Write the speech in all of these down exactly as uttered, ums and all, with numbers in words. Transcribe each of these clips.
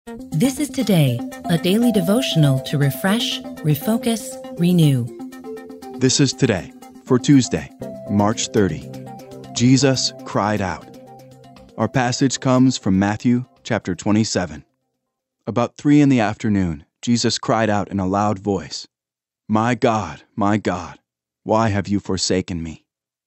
This is Today, a daily devotional to refresh, refocus, renew. This is Today for Tuesday, March thirtieth. Jesus cried out. Our passage comes from Matthew chapter twenty-seven. About three in the afternoon, Jesus cried out in a loud voice, "My God, my God, why have you forsaken me?"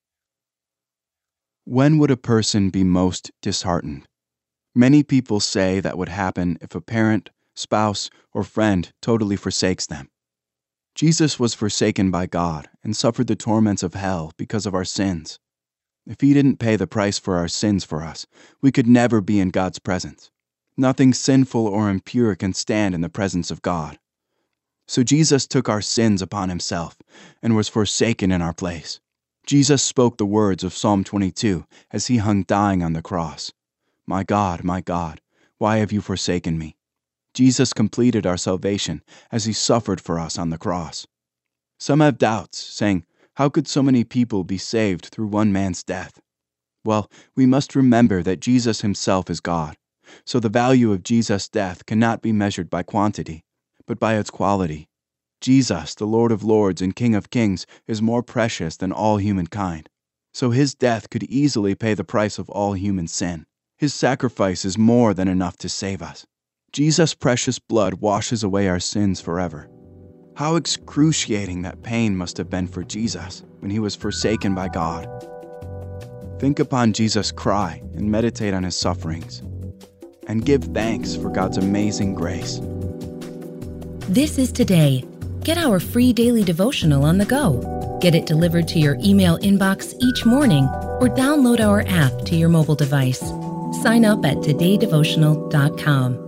When would a person be most disheartened? Many people say that would happen if a parent, spouse, or friend totally forsakes them. Jesus was forsaken by God and suffered the torments of hell because of our sins. If he didn't pay the price for our sins for us, we could never be in God's presence. Nothing sinful or impure can stand in the presence of God. So Jesus took our sins upon himself and was forsaken in our place. Jesus spoke the words of Psalm twenty-two as he hung dying on the cross. "My God, my God, why have you forsaken me?" Jesus completed our salvation as he suffered for us on the cross. Some have doubts, saying, how could so many people be saved through one man's death? Well, we must remember that Jesus himself is God, so the value of Jesus' death cannot be measured by quantity, but by its quality. Jesus, the Lord of Lords and King of Kings, is more precious than all humankind, so his death could easily pay the price of all human sin. His sacrifice is more than enough to save us. Jesus' precious blood washes away our sins forever. How excruciating that pain must have been for Jesus when he was forsaken by God. Think upon Jesus' cry and meditate on his sufferings, and give thanks for God's amazing grace. This is Today. Get our free daily devotional on the go. Get it delivered to your email inbox each morning or download our app to your mobile device. Sign up at today devotional dot com.